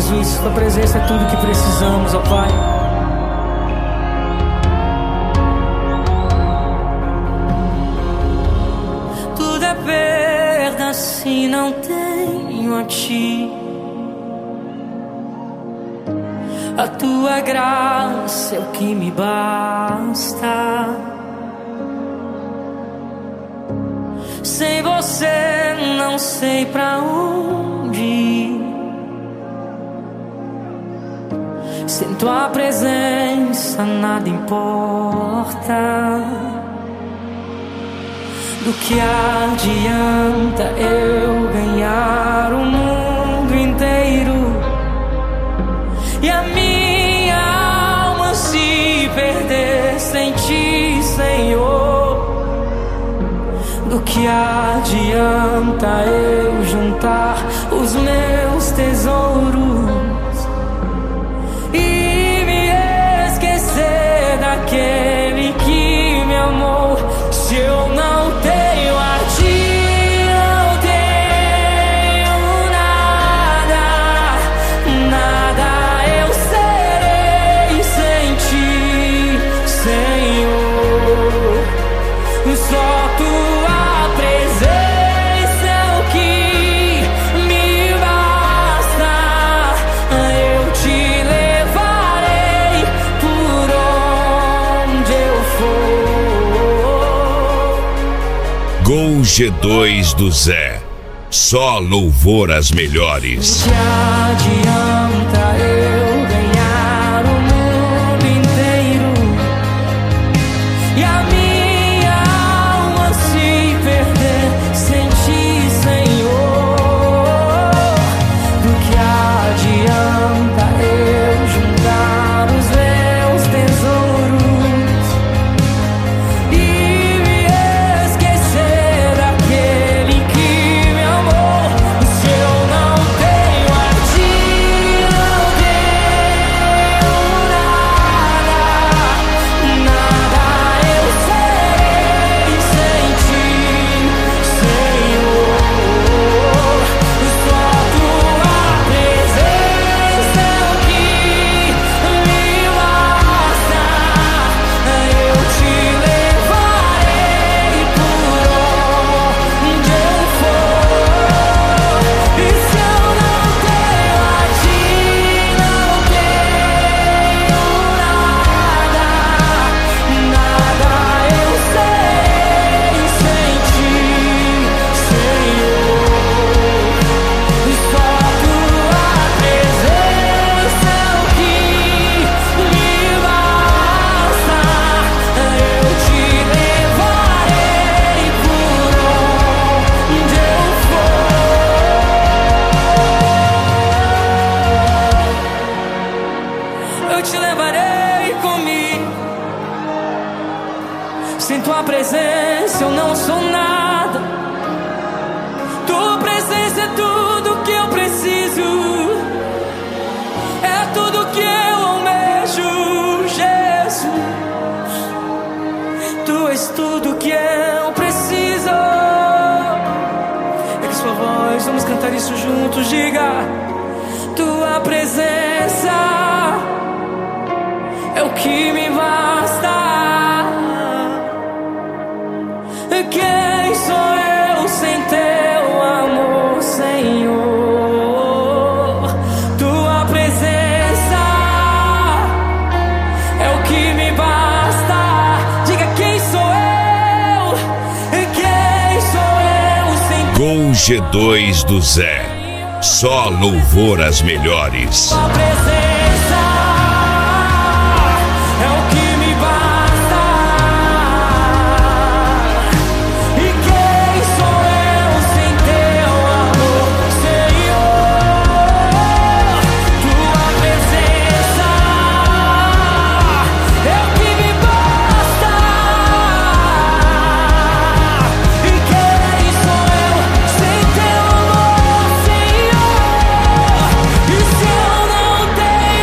Jesus, tua presença é tudo que precisamos, ó Pai. Tudo é perda se não tenho a Ti. A Tua graça é o que me basta. Sem Você não sei pra onde ir. Sem Tua presença nada importa. Do que adianta eu ganhar o mundo inteiro e a minha alma se perder sem Ti, Senhor? Do que adianta eu juntar os meus tesouros e me esquecer daquele que me amou? Se eu não tenho a Ti, não tenho nada, nada eu serei sem Ti, Senhor. Só Tua presença é o que me basta. Eu Te levarei por onde eu for. Gol G2 do Zé. Só louvor às melhores. Que adianta eu ganhar o mundo inteiro e a minha alma se perder sem Ti, Senhor? Do que adianta eu juntar os meus tesouros e me esquecer daquele que me amou? Se eu não tenho a Ti, não tenho nada, nada eu serei sem Ti, Senhor. Só Tua presença é o que me basta. Eu Te levarei por onde eu for. E se eu não tenho a Ti, não tenho nada, nada eu serei sem Ti, Senhor. Só Tua presença é o que me basta. Eu Te levarei por onde eu for. Eu Te levarei comigo. Sem Tua presença eu não sou nada. Tua presença é tudo que eu preciso. É tudo que eu almejo, Jesus. Tu és tudo que eu preciso. É que sua voz, vamos cantar isso juntos. Diga: Tua presença é o que me basta. Quem sou eu sem Teu amor, Senhor? Tua presença é o que me basta. Diga: quem sou eu? Quem sou eu sem Gol G2 do Zé. Só louvor às melhores. Tua presença? É o que me basta. E quem sou eu sem Teu amor, Senhor? Tua presença é o que me basta. E quem sou eu sem Teu amor, Senhor? E se eu não tenho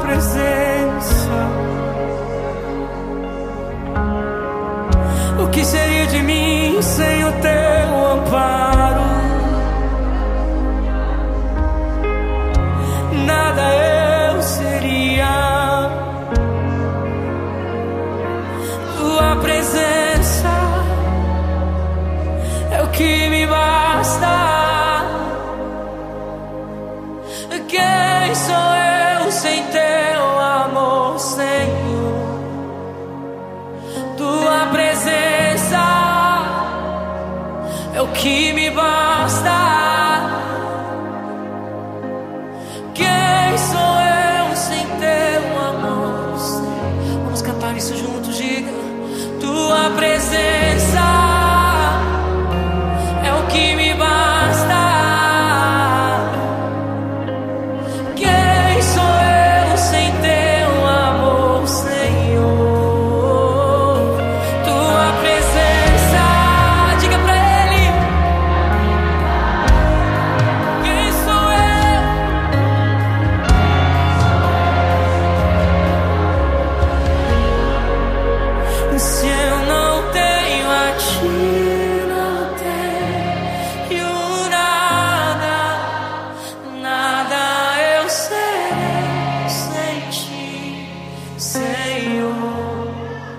presença. O que seria de mim sem o teu amparo? Nada eu seria. Tua presença é o que me basta. Quem sou eu sem teu amor, Senhor? Tua presença é o que me basta. Quem sou eu sem teu amor, Senhor? Vamos cantar isso juntos, diga. Tua presença é o que me basta. Se eu não tenho a ti, não tenho nada, nada eu serei sem ti, Senhor.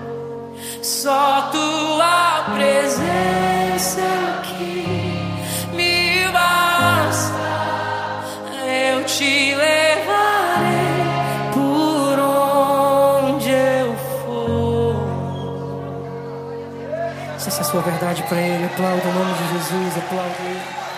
Só tua presença que me basta, eu te levarei por onde eu for. Se essa é a sua verdade para Ele, aplauda o nome de Jesus, aplauda Ele.